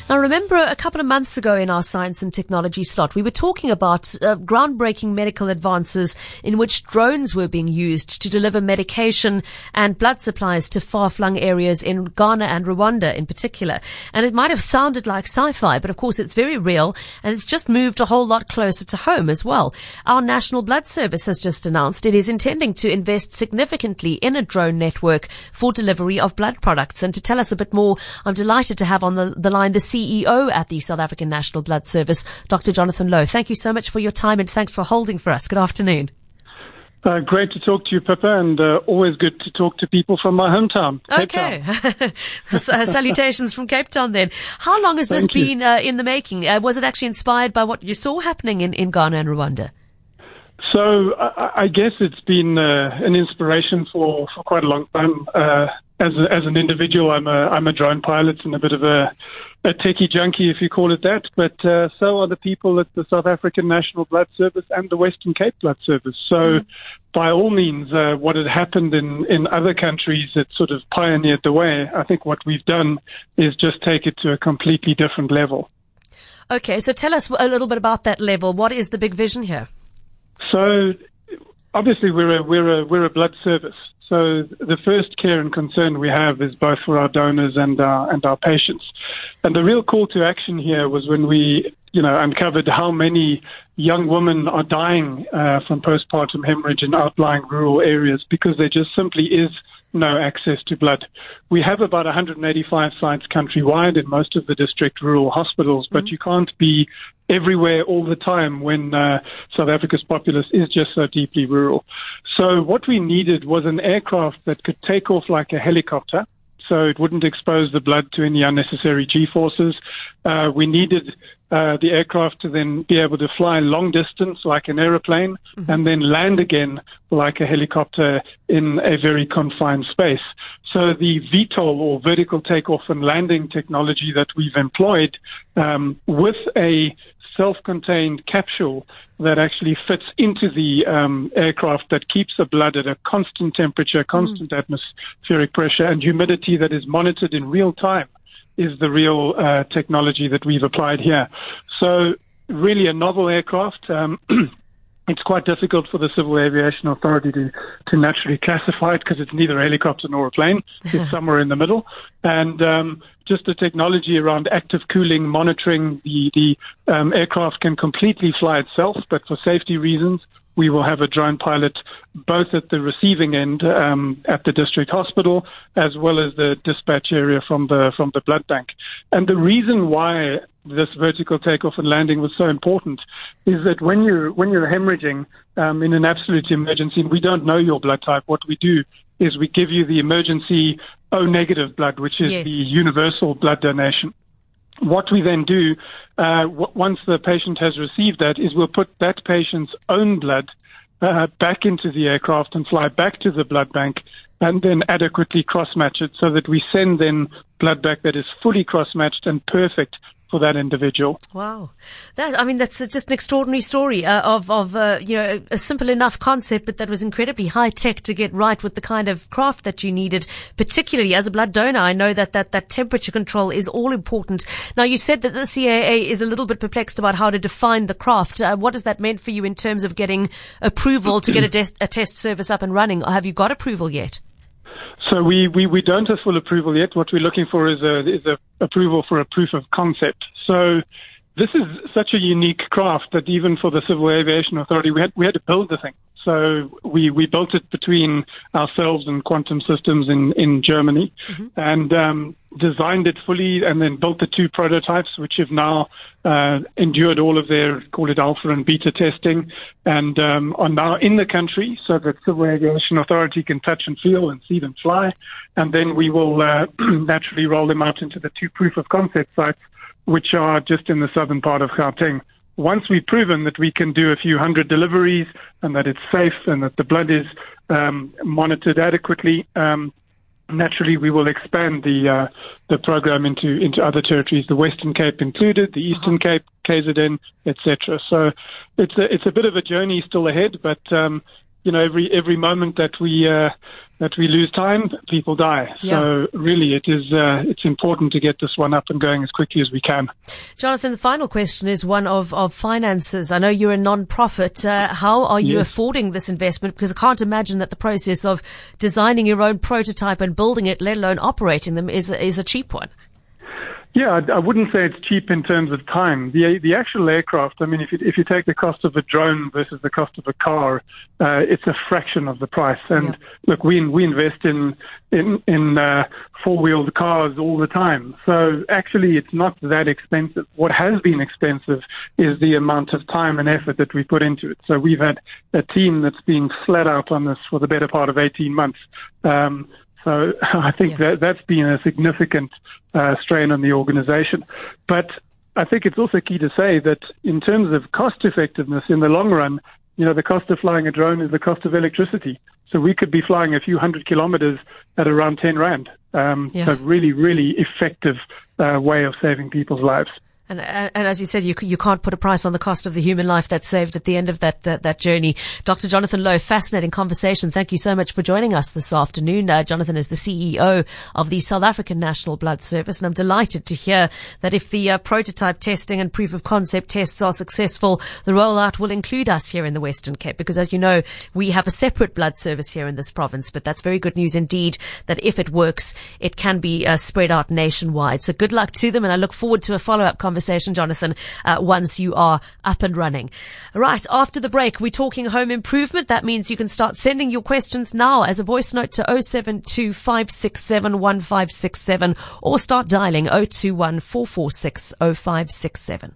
Now, remember a couple of months ago in our science and technology slot, we were talking about groundbreaking medical advances in which drones were being used to deliver medication and blood supplies to far-flung areas in Ghana and Rwanda in particular. And it might have sounded like sci-fi, but of course it's very real, and it's just moved a whole lot closer to home as well. Our National Blood Service has just announced it is intending to invest significantly in a drone network for delivery of blood products. And to tell us a bit more, I'm delighted to have on the line the CEO at the South African National Blood Service, Dr. Jonathan Louw. Thank you so much for your time and thanks for holding for us. Good afternoon. Great to talk to you, Pippa, and always good to talk to people from my hometown, Cape Town. Salutations from Cape Town then. How long has this been in the making? Was it actually inspired by what you saw happening in Ghana and Rwanda? So I guess it's been an inspiration for quite a long time. As an individual, I'm a drone pilot and a bit of a techie junkie, if you call it that. But so are the people at the South African National Blood Service and the Western Cape Blood Service. So by all means, what had happened in other countries that sort of pioneered the way, I think what we've done is just take it to a completely different level. Okay, so tell us a little bit about that level. What is the big vision here? So obviously we're a blood service. So the first care and concern we have is both for our donors and our patients. And the real call to action here was when we, uncovered how many young women are dying from postpartum hemorrhage in outlying rural areas because there just simply is no access to blood. We have about 185 sites countrywide in most of the district rural hospitals, but you can't be everywhere all the time when South Africa's populace is just so deeply rural. So what we needed was an aircraft that could take off like a helicopter, so it wouldn't expose the blood to any unnecessary G-forces. We needed the aircraft to then be able to fly long distance like an aeroplane and then land again like a helicopter in a very confined space. So the VTOL, or vertical takeoff and landing technology that we've employed with a self-contained capsule that actually fits into the aircraft that keeps the blood at a constant temperature, constant atmospheric pressure and humidity that is monitored in real time is the real technology that we've applied here. So really a novel aircraft. It's quite difficult for the Civil Aviation Authority to naturally classify it because it's neither a helicopter nor a plane. It's somewhere in the middle. And just the technology around active cooling, monitoring the aircraft can completely fly itself, but for safety reasons, we will have a drone pilot both at the receiving end at the district hospital as well as the dispatch area from the blood bank. And the reason why this vertical takeoff and landing was so important is that when you're hemorrhaging in an absolute emergency, and we don't know your blood type, what we do is we give you the emergency O negative blood, which is the universal blood donation. What we then do, once the patient has received that, is we'll put that patient's own blood back into the aircraft and fly back to the blood bank and then adequately cross-match it so that we send then blood back that is fully cross-matched and perfect for that individual. Wow. That's just an extraordinary story of a simple enough concept, but that was incredibly high tech to get right with the kind of craft that you needed, particularly as a blood donor. I know that temperature control is all important. Now, you said that the CAA is a little bit perplexed about how to define the craft. What has that meant for you in terms of getting approval to get a test service up and running? Or have you got approval yet? So we don't have full approval yet. What we're looking for is a approval for a proof of concept. So this is such a unique craft that even for the Civil Aviation Authority, we had to build the thing. So we built it between ourselves and Quantum Systems in Germany and designed it fully and then built the two prototypes, which have now endured all of their, call it alpha and beta testing, and are now in the country so that Civil Aviation Authority can touch and feel and see them fly. And then we will naturally roll them out into the two proof of concept sites, which are just in the southern part of Gauteng. Once we've proven that we can do a few hundred deliveries and that it's safe and that the blood is monitored adequately, naturally we will expand the program into other territories, the Western Cape included, the Eastern Cape, KZN, etc. So it's a bit of a journey still ahead, but every moment that we lose time, people die. Yeah. So really, it's important to get this one up and going as quickly as we can. Jonathan, the final question is one of finances. I know you're a non-profit. How are you affording this investment? Because I can't imagine that the process of designing your own prototype and building it, let alone operating them, is a cheap one. Yeah, I wouldn't say it's cheap in terms of time. The actual aircraft, I mean, if you take the cost of a drone versus the cost of a car, it's a fraction of the price. And look, we invest in four-wheeled cars all the time. So actually, it's not that expensive. What has been expensive is the amount of time and effort that we put into it. So we've had a team that's been flat out on this for the better part of 18 months. So I think that's been a significant strain on the organization. But I think it's also key to say that in terms of cost effectiveness in the long run, the cost of flying a drone is the cost of electricity. So we could be flying a few hundred kilometers at around 10 Rand. So really, really effective way of saving people's lives. And as you said, you can't put a price on the cost of the human life that's saved at the end of that journey. Dr. Jonathan Louw, fascinating conversation. Thank you so much for joining us this afternoon. Jonathan is the CEO of the South African National Blood Service, and I'm delighted to hear that if the prototype testing and proof of concept tests are successful, the rollout will include us here in the Western Cape, because as you know, we have a separate blood service here in this province, but that's very good news indeed that if it works, it can be spread out nationwide. So good luck to them, and I look forward to a follow-up conversation, Jonathan, once you are up and running. Right, after the break, we're talking home improvement. That means you can start sending your questions now as a voice note to 072 567 1567 or start dialing 021 446 0567.